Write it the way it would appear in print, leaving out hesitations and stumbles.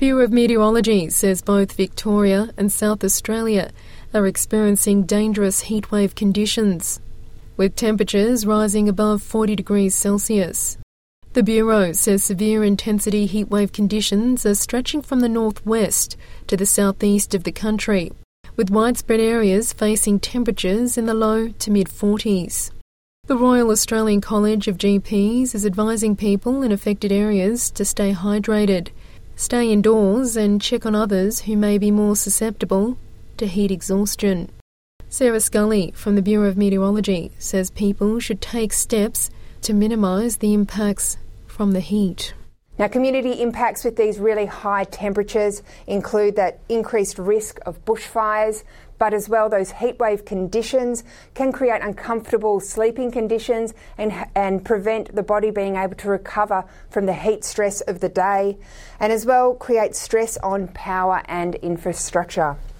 Bureau of Meteorology says both Victoria and South Australia are experiencing dangerous heatwave conditions, with temperatures rising above 40 degrees Celsius. The Bureau says severe intensity heatwave conditions are stretching from the northwest to the southeast of the country, with widespread areas facing temperatures in the low to mid-40s. The Royal Australian College of GPs is advising people in affected areas to stay hydrated, stay indoors and check on others who may be more susceptible to heat exhaustion. Sarah Scully from the Bureau of Meteorology says people should take steps to minimise the impacts from the heat. Now, community impacts with these really high temperatures include that increased risk of bushfires, but as well those heatwave conditions can create uncomfortable sleeping conditions and prevent the body being able to recover from the heat stress of the day, and as well create stress on power and infrastructure.